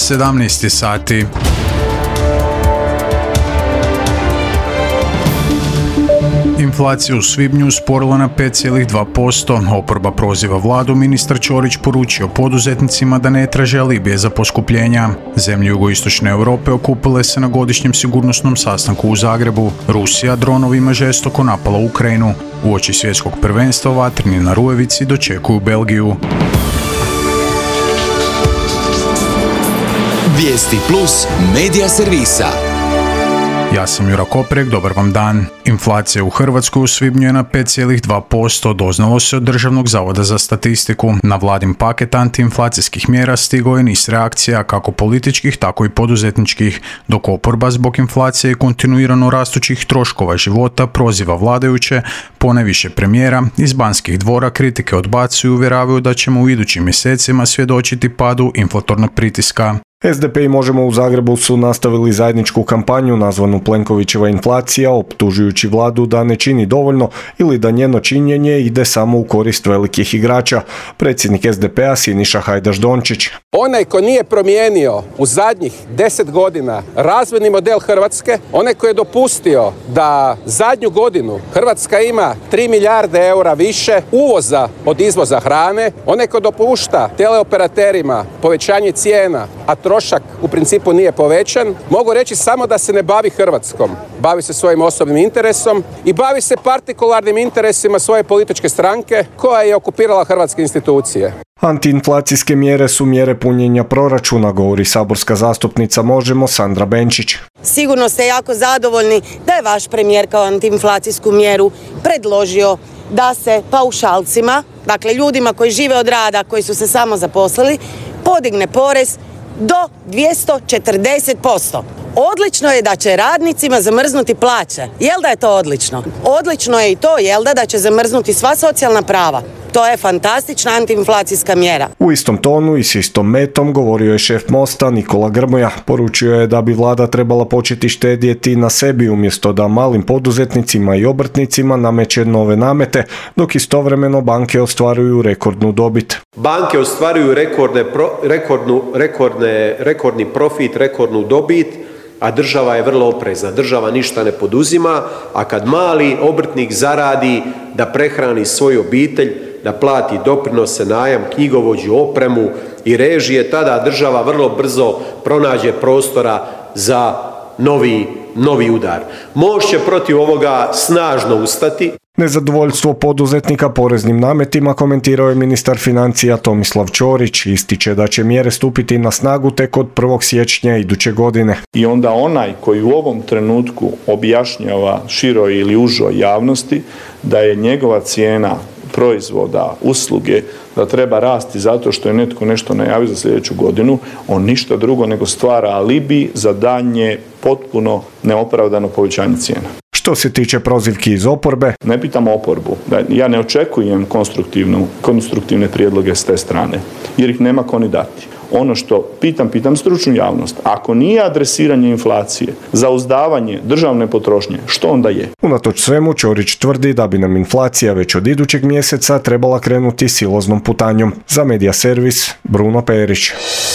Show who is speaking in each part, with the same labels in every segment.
Speaker 1: 17 sati. Inflacija u svibnju usporila na 5,2%. Oporba proziva vladu, ministar Ćorić poručio poduzetnicima da ne traže alibije za poskupljenja. Zemlje jugoistočne Europe okupile se na godišnjem sigurnosnom sastanku u Zagrebu. Rusija dronovima žestoko napala Ukrajinu. Uoči svjetskog prvenstva vatreni na Rujevici dočekuju Belgiju.
Speaker 2: Vijesti plus medija servisa.
Speaker 1: Ja sam Jura Koprek, dobar vam dan. Inflacija u Hrvatskoj u svibnju je na 5,2%, doznalo se od Državnog zavoda za statistiku. Na vladin paket antiinflacijskih mjera stigao je niz reakcija, kako političkih, tako i poduzetničkih, dok oporba zbog inflacije i kontinuirano rastućih troškova života proziva vladajuće, ponajviše premijera, iz Banskih dvora kritike odbacuju i uvjeravaju da ćemo u idućim mjesecima svjedočiti padu inflatornog pritiska.
Speaker 3: SDP i Možemo u Zagrebu su nastavili zajedničku kampanju nazvanu Plenkovićeva inflacija, optužujući vladu da ne čini dovoljno ili da njeno činjenje ide samo u korist velikih igrača. Predsjednik SDP-a Siniša Hajdaš Dončić.
Speaker 4: Onaj ko nije promijenio u zadnjih 10 godina razvojni model Hrvatske, onaj ko je dopustio da zadnju godinu Hrvatska ima 3 milijarde eura više uvoza od izvoza hrane, onaj ko dopušta teleoperaterima povećanje cijena, a trošak u principu nije povećan, mogu reći samo da se ne bavi Hrvatskom. Bavi se svojim osobnim interesom i bavi se partikularnim interesima svoje političke stranke koja je okupirala hrvatske institucije.
Speaker 3: Antiinflacijske mjere su mjere punjenja proračuna, govori saborska zastupnica Možemo Sandra Benčić.
Speaker 5: Sigurno ste jako zadovoljni da je vaš premijer kao antiinflacijsku mjeru predložio da se paušalcima, dakle ljudima koji žive od rada, koji su se samo zaposlili, podigne porez do 240%. Odlično je da će radnicima zamrznuti plaće. Jel da je to odlično? Odlično je i to, jel da će zamrznuti sva socijalna prava. To je fantastična antiinflacijska mjera.
Speaker 3: U istom tonu i s istom metom govorio je šef Mosta Nikola Grmoja. Poručio je da bi vlada trebala početi štedjeti na sebi umjesto da malim poduzetnicima i obrtnicima nameće nove namete, dok istovremeno banke ostvaruju rekordnu dobit.
Speaker 6: Banke ostvaruju rekordni profit, rekordnu dobit, a država je vrlo oprezna. Država ništa ne poduzima, a kad mali obrtnik zaradi da prehrani svoju obitelj, da plati doprinose, najam, knjigovođu, opremu i režije, tada država vrlo brzo pronađe prostora za novi udar. Most će protiv ovoga snažno ustati.
Speaker 3: Nezadovoljstvo poduzetnika poreznim nametima komentirao je ministar financija Tomislav Ćorić. Ističe da će mjere stupiti na snagu tek od 1. siječnja iduće godine.
Speaker 7: I onda onaj koji u ovom trenutku objašnjava široj ili užoj javnosti da je njegova cijena proizvoda, usluge, da treba rasti zato što je netko nešto najavio za sljedeću godinu, on ništa drugo nego stvara alibi za daljnje potpuno neopravdano povećanje cijena.
Speaker 3: Što se tiče prozivki iz oporbe,
Speaker 7: ne pitam oporbu, ja ne očekujem konstruktivne prijedloge s te strane, jer ih nema ko ni dati. Ono što pitam stručnu javnost, ako nije adresiranje inflacije, zauzdavanje državne potrošnje, što onda je?
Speaker 3: Unatoč svemu, Ćorić tvrdi da bi nam inflacija već od idućeg mjeseca trebala krenuti siloznom putanjom. Za Medija servis, Bruno Perić.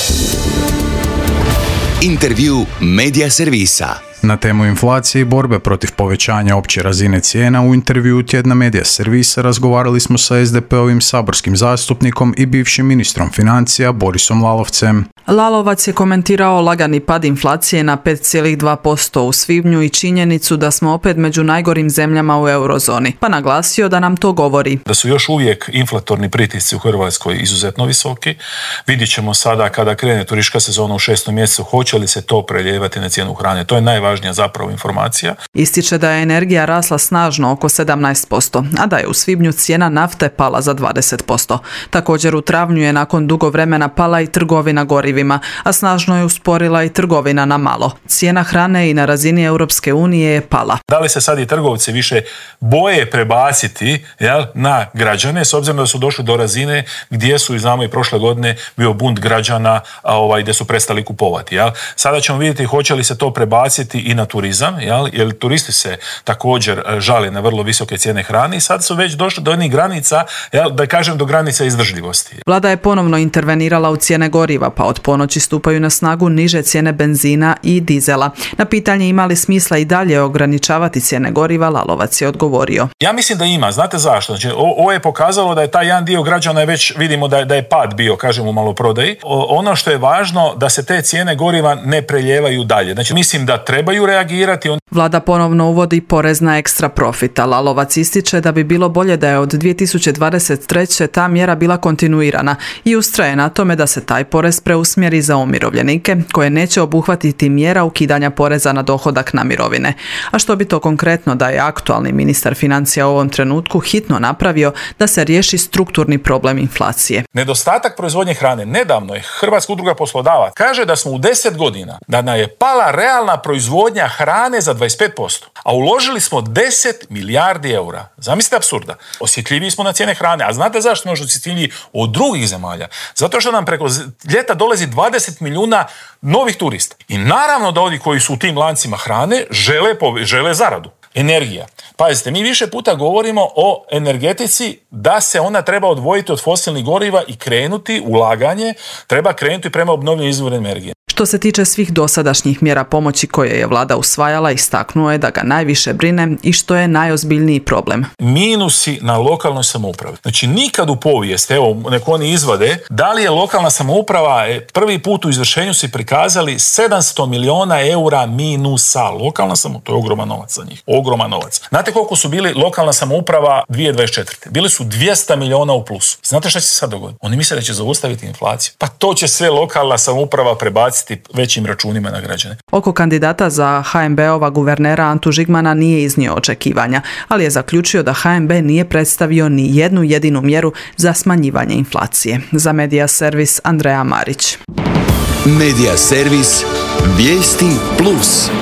Speaker 2: Intervju Medija servisa.
Speaker 1: Na temu inflacije i borbe protiv povećanja opće razine cijena u intervjuu tjedna Medija servisa razgovarali smo sa SDP-ovim saborskim zastupnikom i bivšim ministrom financija Borisom Lalovcem.
Speaker 8: Lalovac je komentirao lagani pad inflacije na 5,2% u svibnju i činjenicu da smo opet među najgorim zemljama u eurozoni, pa naglasio da nam to govori.
Speaker 9: Da su još uvijek inflatorni pritisci u Hrvatskoj izuzetno visoki. Vidjet ćemo sada kada krene turistička sezona u 6. mjesecu, hoće li se to preljevati na cijenu hrane. To je najvažnija zapravo informacija.
Speaker 8: Ističe da je energija rasla snažno oko 17%, a da je u svibnju cijena nafte pala za 20%. Također u travnju je nakon dugo vremena pala i trgovina gorivima, a snažno je usporila i trgovina na malo. Cijena hrane i na razini Europske unije je pala.
Speaker 9: Da li se sad i trgovci više boje prebaciti na građane, s obzirom da su došli do razine gdje su, znamo i prošle godine, bio bunt građana gdje su prestali kupovati. Sada ćemo vidjeti hoće li se to prebaciti i na turizam, jer turisti se također žale na vrlo visoke cijene hrane i sad su već došli do onih granica, da kažem do granica izdržljivosti.
Speaker 8: Vlada je ponovno intervenirala u cijene goriva, pa od ponoći stupaju na snagu niže cijene benzina i dizela. Na pitanje ima li smisla i dalje ograničavati cijene goriva, Lalovac je odgovorio.
Speaker 9: Ja mislim da ima. Znate zašto? Znači, ovo je pokazalo da je taj jedan dio građana već vidimo da je pad bio, kažem, u maloprodaji. Ono što je važno da se te cijene goriva ne preljevaju dalje. Znači, mislim da trebaju reagirati.
Speaker 8: Vlada ponovno uvodi porez na ekstra profita. Lalovac ističe da bi bilo bolje da je od 2023. ta mjera bila kontinuirana i ustraje na tome da se taj porez preusmjeri za umirovljenike koje neće obuhvatiti mjera ukidanja poreza na dohodak na mirovine. A što bi to konkretno da je aktualni ministar financija u ovom trenutku hitno napravio da se riješi strukturni problem inflacije?
Speaker 9: Nedostatak proizvodnje hrane. Nedavno je Hrvatska udruga poslodavaca kaže da smo u 10 godina da nam je pala realna proizvodnja hrane za 25%, a uložili smo 10 milijardi eura. Zamislite apsurda. Osjetljiviji smo na cijene hrane. A znate zašto smo još osjetljiviji od drugih zemalja? Zato što nam preko ljeta dolazi 20 milijuna novih turista. I naravno da oni koji su u tim lancima hrane žele zaradu. Energija. Pazite, mi više puta govorimo o energetici da se ona treba odvojiti od fosilnih goriva i krenuti ulaganje, treba krenuti prema obnovljivim izvorima energije.
Speaker 8: Što se tiče svih dosadašnjih mjera pomoći koje je vlada usvajala, istaknuo je da ga najviše brine i što je najozbiljniji problem.
Speaker 9: Minusi na lokalnoj samoupravi. Znači nikad u povijesti, evo neko oni izvade, da li je lokalna samouprava prvi put u izvršenju si prikazali 700 milijuna eura minusa. Lokalna samouprava, to je ogroman novac za njih. Ogroman novac. Znate koliko su bili lokalna samouprava 2024. Bili su 200 milijuna u plusu. Znate šta će se sad dogoditi? Oni misle da će zaustaviti inflaciju. Pa to će sve lokalna samouprava prebaciti većim računima na građane.
Speaker 8: Oko kandidata za HNB-ova guvernera Antu Žigmana nije iznio očekivanja, ali je zaključio da HNB nije predstavio ni jednu jedinu mjeru za smanjivanje inflacije. Za Medija servis Andreja Marić.
Speaker 2: Medija servis Vijesti Plus.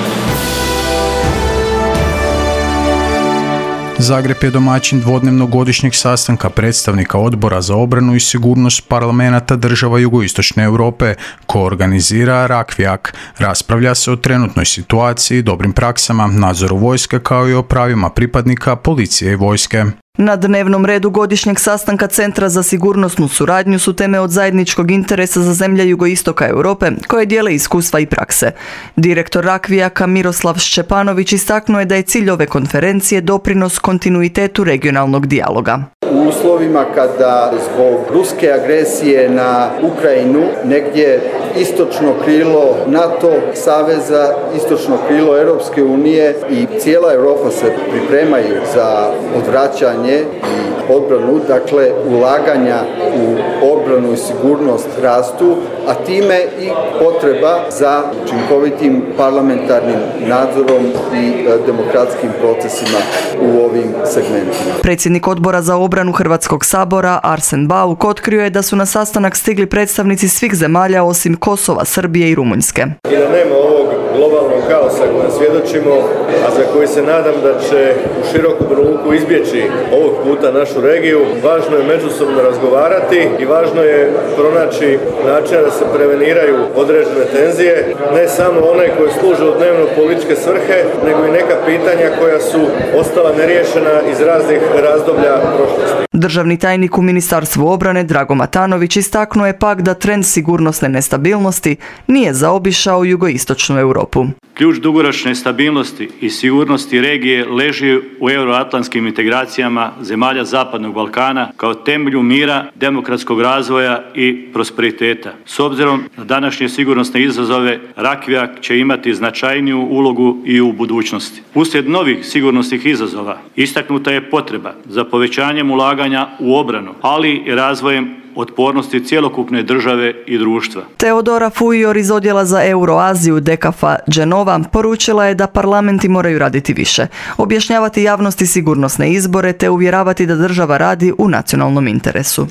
Speaker 1: Zagreb je domaćin dvodnevnog godišnjeg sastanka predstavnika Odbora za obranu i sigurnost parlamenata država jugoistočne Europe, ko organizira Rakvijak. Raspravlja se o trenutnoj situaciji, dobrim praksama, nadzoru vojske kao i o pravima pripadnika policije i vojske.
Speaker 10: Na dnevnom redu godišnjeg sastanka Centra za sigurnosnu suradnju su teme od zajedničkog interesa za zemlje jugoistoka Europe koje dijele iskustva i prakse. Direktor Rakvijaka Miroslav Šćepanović istaknuo je da je cilj ove konferencije doprinos kontinuitetu regionalnog dijaloga.
Speaker 11: U uslovima kada zbog ruske agresije na Ukrajinu negdje istočno krilo NATO saveza, istočno krilo Europske unije i cijela Europa se pripremaju za odvraćanje i odbranu, dakle ulaganja u obranu i sigurnost rastu, a time i potreba za učinkovitim parlamentarnim nadzorom i demokratskim procesima u ovim segmentima.
Speaker 10: Predsjednik Odbora za obranu Hrvatskog sabora Arsen Bauk otkrio je da su na sastanak stigli predstavnici svih zemalja osim Kosova, Srbije i Rumunjske.
Speaker 12: I da nema ovog globalnog kaosa kojem svjedočimo, a za koji se nadam da će u širokom ruku izbjeći ovog puta našu regiju, važno je međusobno razgovarati i važno je pronaći načina da se preveniraju određene tenzije, ne samo one koje služe u dnevno političke svrhe, nego i neka pitanja koja su ostala neriješena iz raznih razdoblja prošlosti.
Speaker 10: Državni tajnik u Ministarstvu obrane Drago Matanović istaknuo je pak da trend sigurnosne nestabilnosti nije zaobišao jugoistočnu Europu.
Speaker 13: Ključ dugoročne stabilnosti i sigurnosti regije leži u euroatlantskim integracijama zemalja Zapadnog Balkana kao temelju mira, demokratskog razvoja i prosperiteta. S obzirom na današnje sigurnosne izazove, Rakvijak će imati značajniju ulogu i u budućnosti. Uslijed novih sigurnosnih izazova istaknuta je potreba za povećanjem ulaganja u obranu, ali i razvojem otpornosti cjelokupne države i društva.
Speaker 10: Teodora Fuior iz odjela za Euroaziju Dekafa Genova poručila je da parlamenti moraju raditi više, objašnjavati javnosti sigurnosne izbore te uvjeravati da država radi u nacionalnom interesu.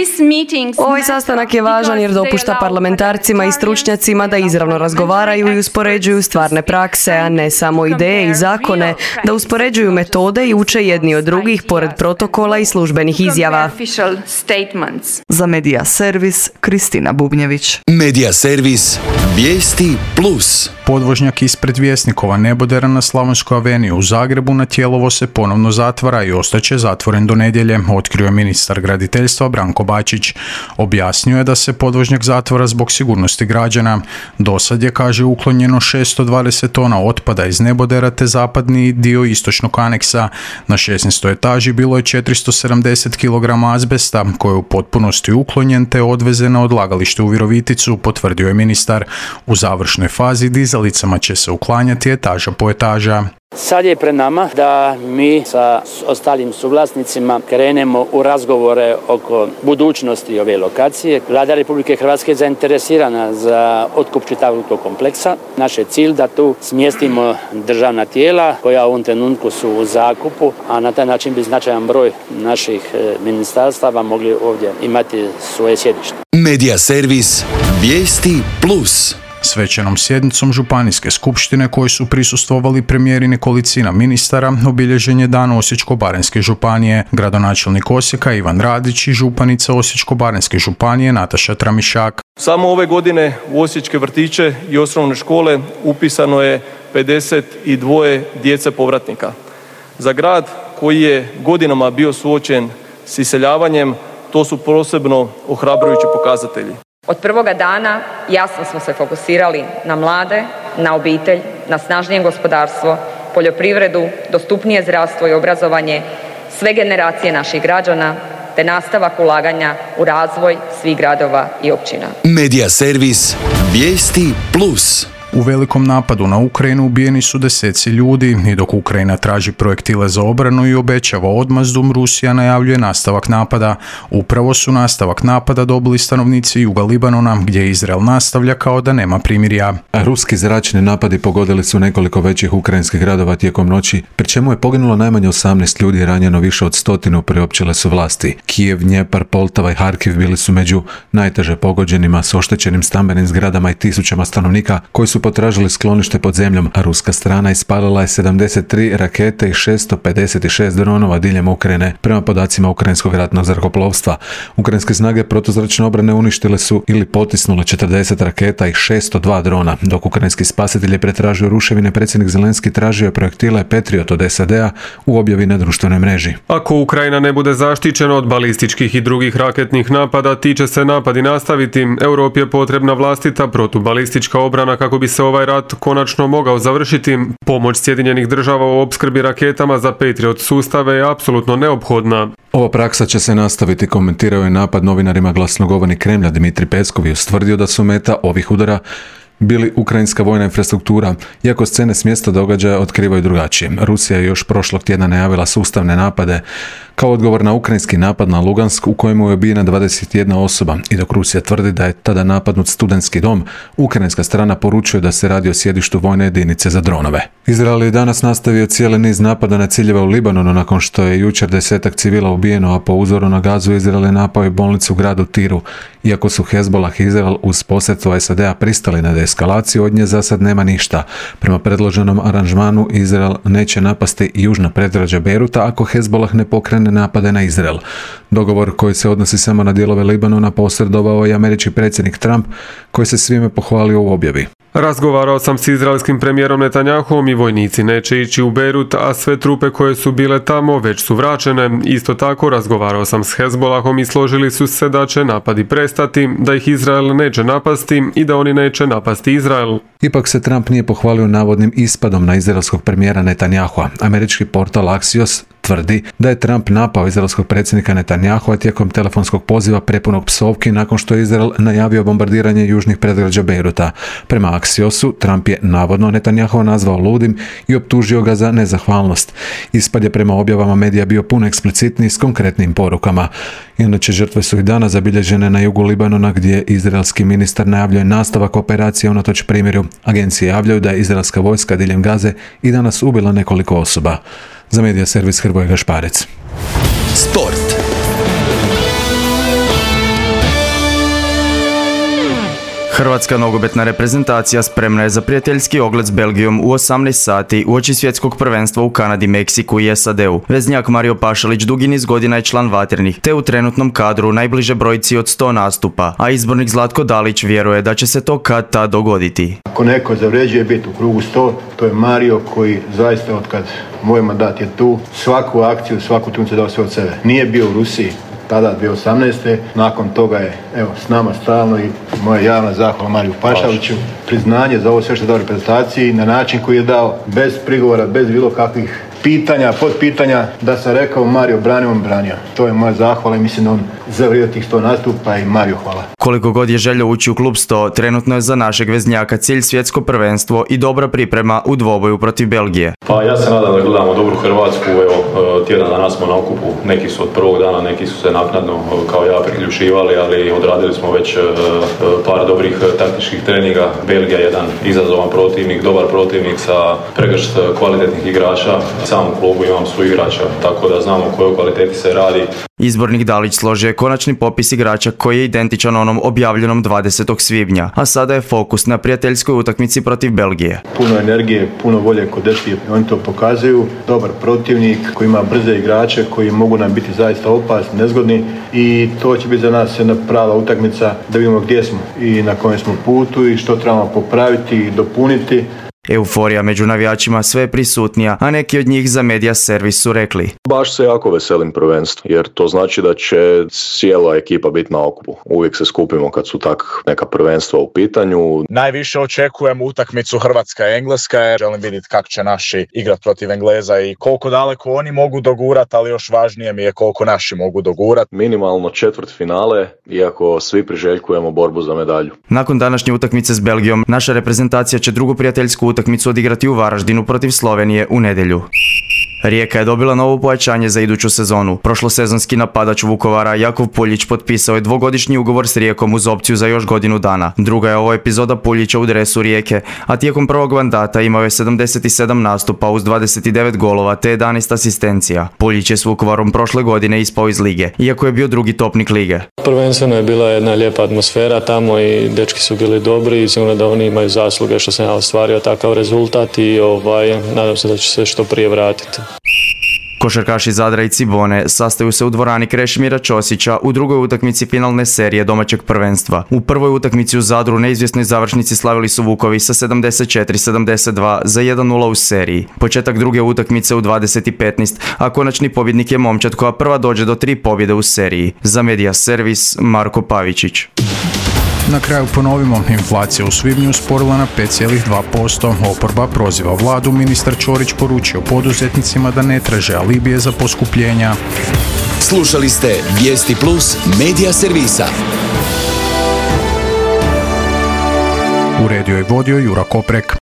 Speaker 14: Ovaj sastanak je važan jer dopušta parlamentarcima i stručnjacima da izravno razgovaraju i uspoređuju stvarne prakse, a ne samo ideje i zakone, da uspoređuju metode i uče jedni od drugih pored protokola i službenih izjava.
Speaker 10: Za Medija servis Kristina Bubnjević.
Speaker 2: Medija servis Vijesti Plus.
Speaker 1: Podvožnjak ispred Vjesnikova nebodera na Slavonskoj aveniji u Zagrebu na Tijelovo se ponovno zatvara i ostaće zatvoren do nedjelje, otkrio je ministar graditeljstva Branko Bačić. Objasnio je da se podvožnjak zatvara zbog sigurnosti građana. Dosad je, kaže, uklonjeno 620 tona otpada iz nebodera te zapadni dio istočnog aneksa. Na 16. etaži bilo je 470 kg azbesta koji je u potpunosti uklonjen te odvezen na odlagalište u Viroviticu, potvrdio je ministar. U završnoj fazi dizalicama će se uklanjati etaža po etaža.
Speaker 15: Sad je pred nama da mi sa ostalim suvlasnicima krenemo u razgovore oko budućnosti ove lokacije. Vlada Republike Hrvatske je zainteresirana za otkup čitavog tog kompleksa. Naš je cilj da tu smjestimo državna tijela koja u ovom trenutku su u zakupu, a na taj način bi značajan broj naših ministarstava mogli ovdje imati svoje sjedište.
Speaker 2: Medija servis Vijesti Plus.
Speaker 1: Svečanom sjednicom Županijske skupštine koji su prisustvovali premijer i nekolicina ministara obilježen je dan Osječko-baranjske županije. Gradonačelnik Osijeka Ivan Radić i županica Osječko-baranjske županije Nataša Tramišak.
Speaker 16: Samo ove godine u osječke vrtiće i osnovne škole upisano je 52 djece povratnika. Za grad koji je godinama bio suočen s iseljavanjem, to su posebno ohrabrujući pokazatelji.
Speaker 17: Od prvoga dana jasno smo se fokusirali na mlade, na obitelj, na snažnije gospodarstvo, poljoprivredu, dostupnije zdravstvo i obrazovanje, sve generacije naših građana, te nastavak ulaganja u razvoj svih gradova i općina.
Speaker 2: Medija servis Vijesti Plus.
Speaker 1: U velikom napadu na Ukrajinu ubijeni su deseci ljudi i dok Ukrajina traži projektile za obranu i obećava odmazdu, Rusija najavljuje nastavak napada. Upravo su nastavak napada dobili stanovnici juga Libanona, gdje Izrael nastavlja kao da nema primirja.
Speaker 18: Ruski zračni napadi pogodili su nekoliko većih ukrajinskih gradova tijekom noći, pri čemu je poginulo najmanje 18 ljudi i ranjeno više od 100, priopćile su vlasti. Kijev, Dnjepar, Poltava i Harkiv bili su među najteže pogođenima s oštećenim stambenim zgradama i tisućama stanovnika koji su potražili sklonište pod zemljom, a ruska strana ispalila je 73 rakete i 656 dronova diljem Ukrajine, prema podacima Ukrajinskog ratnog zrakoplovstva. Ukrajinske snage protuzračne obrane uništile su ili potisnule 40 raketa i 602 drona, dok ukrajinski spasitelj je pretražio ruševine. Predsjednik Zelenski tražio je projektile Patriot od SAD-a u objavi na društvenoj mreži.
Speaker 19: Ako Ukrajina ne bude zaštićena od balističkih i drugih raketnih napada, ti će se napadi nastaviti. Europi je potrebna vlastita protubalistička obrana kako bi se ovaj rat konačno mogao završiti. Pomoć Sjedinjenih država u opskrbi raketama za Patriot sustave je apsolutno neophodna.
Speaker 18: Ova praksa će se nastaviti, komentirao je napad novinarima glasnogovornik Kremlja Dmitrij Peskov i ustvrdio da su meta ovih udara bili ukrajinska vojna infrastruktura, iako scene s mjesta događaja otkrivaju drugačije. Rusija je još prošlog tjedna najavila sustavne napade kao odgovor na ukrajinski napad na Lugansk u kojemu je ubijena 21 osoba i dok Rusija tvrdi da je tada napadnut studentski dom, ukrajinska strana poručuje da se radi o sjedištu vojne jedinice za dronove. Izrael je danas nastavio cijeli niz napada na ciljeve u Libanonu nakon što je jučer 10 civila ubijeno, a po uzoru na Gazu Izrael je napao i bolnicu u gradu Tiru. Iako su Hezbollah i Izrael uz posredstvo SAD-a pristali na deeskalaciju, od nje za sad nema ništa. Prema predloženom aranžmanu Izrael neće napasti južna predgrađa Beiruta ako Hezbollah ne pokrene napade na Izrael. Dogovor koji se odnosi samo na dijelove Libanona posredovao je američki predsjednik Trump, koji se svime pohvalio u objavi.
Speaker 19: Razgovarao sam s izraelskim premijerom Netanjahom i vojnici neće ići u Beirut, a sve trupe koje su bile tamo već su vraćene. Isto tako razgovarao sam s Hezbollahom i složili su se da će napadi prestati, da ih Izrael neće napasti i da oni neće napasti Izrael.
Speaker 18: Ipak se Trump nije pohvalio navodnim ispadom na izraelskog premijera Netanjahua. Američki portal Axios tvrdi da je Trump napao izraelskog predsjednika Netanjahua tijekom telefonskog poziva prepunog psovki nakon što je Izrael najavio bombardiranje južnih predgrađa Beiruta. Prema Axiosu, Trump je navodno Netanjahua nazvao ludim i optužio ga za nezahvalnost. Ispad je prema objavama medija bio puno eksplicitniji s konkretnim porukama. Inače, žrtve su i danas zabilježene na jugu Libanona, gdje izraelski ministar najavljuje nastavak operacije unatoč primirju. Agencije javljaju da je izraelska vojska diljem Gaze i danas ubila nekoliko osoba. Za medija servis Hrvoje Gašparec.
Speaker 2: Sport.
Speaker 20: Hrvatska nogometna reprezentacija spremna je za prijateljski ogled s Belgijom u 18 sati uoči svjetskog prvenstva u Kanadi, Meksiku i SAD-u. Veznjak Mario Pašalić dugi niz godina je član Vatrnih, te u trenutnom kadru najbliže brojci od 100 nastupa, a izbornik Zlatko Dalić vjeruje da će se to kad tad dogoditi.
Speaker 21: Ako neko zavređuje biti u krugu 100, to je Mario koji zaista otkad moj mandat je tu, svaku akciju, svaku utakmicu dao sve od sebe. Nije bio u Rusiji tada 2018. Nakon toga je s nama stalno i moja javna zahvala Mariju Pašaliću. Priznanje za ovo sve što je dao reprezentaciji na način koji je dao, bez prigovora, bez bilo kakvih pitanja, podpitanja, da sam rekao Mario branio, on branio. To je moja zahvala i mislim da on zavrijedio tih 100 nastupa i Mario hvala.
Speaker 20: Koliko god je želja ući u klub 100, trenutno je za našeg veznjaka cilj svjetsko prvenstvo i dobra priprema u dvoboju protiv Belgije.
Speaker 22: Pa ja se nadam da gledamo dobru Hrvatsku, tjedan dana smo na okupu, neki su od prvog dana, neki su se naknadno kao ja priključivali, ali odradili smo već par dobrih taktičkih treninga. Belgija je jedan izazovan protivnik, dobar protivnik sa pregršt kvalitetnih igrača. Sam u klubu imam svoj igrača, tako da znamo o kojoj kvaliteti se radi.
Speaker 20: Izbornik Dalić složio je konačni popis igrača koji je identičan onom objavljenom 20. svibnja, a sada je fokus na prijateljskoj utakmici protiv Belgije.
Speaker 21: Puno energije, puno volje kod dečki, oni to pokazuju. Dobar protivnik koji ima brze igrače koji mogu nam biti zaista opasni, nezgodni i to će biti za nas jedna prava utakmica da vidimo gdje smo i na kojem smo putu i što trebamo popraviti i dopuniti.
Speaker 20: Euforija među navijačima sve je prisutnija, a neki od njih za Media Servis su rekli:
Speaker 23: baš se jako veselim prvenstvu, jer to znači da će cijela ekipa biti na okupu. Uvijek se skupimo kad su tak neka prvenstva u pitanju.
Speaker 24: Najviše očekujem utakmicu Hrvatska-Engleska. Želim vidjeti kako će naši igrati protiv Engleza i koliko daleko oni mogu dogurati, ali još važnije mi je koliko naši mogu dogurati.
Speaker 23: Minimalno četvrtfinale, iako svi priželjkujemo borbu za medalju.
Speaker 20: Nakon današnje utakmice s Belgijom, naša reprezentacija će drugu prijateljsku utakmicu odigrati u Varaždinu protiv Slovenije u nedjelju. Rijeka je dobila novo pojačanje za iduću sezonu. Prošlosezonski napadač Vukovara Jakov Puljić potpisao je dvogodišnji ugovor s Rijekom uz opciju za još godinu dana. Druga je ovo epizoda Puljića u dresu Rijeke, a tijekom prvog mandata imao je 77 nastupa uz 29 golova te 11 asistencija. Puljić je s Vukovarom prošle godine ispao iz lige, iako je bio drugi topnik lige.
Speaker 25: Prvenstveno je bila jedna lijepa atmosfera tamo i dečki su bili dobri i sigurno da oni imaju zasluge što sam ja ostvario takav rezultat i nadam se da će se što prije vratiti.
Speaker 20: Košarkaši Zadra i Cibone sastaju se u dvorani Krešimira Ćosića u drugoj utakmici finalne serije domaćeg prvenstva. U prvoj utakmici u Zadru neizvjesnoj završnici slavili su Vukovi sa 74-72 za 1-0 u seriji. Početak druge utakmice u 20:15, a konačni pobjednik je momčad koja prva dođe do 3 pobjede u seriji. Za Media Servis, Marko Pavičić.
Speaker 1: Na kraju ponovimo, inflacija u svibnju usporila na 5,2%. Oporba proziva vladu, ministar Ćorić poručio poduzetnicima da ne traže alibije za poskupljenja.
Speaker 2: Slušali ste Vijesti Plus Media Servisa.
Speaker 1: Uredio i vodio Jura Koprek.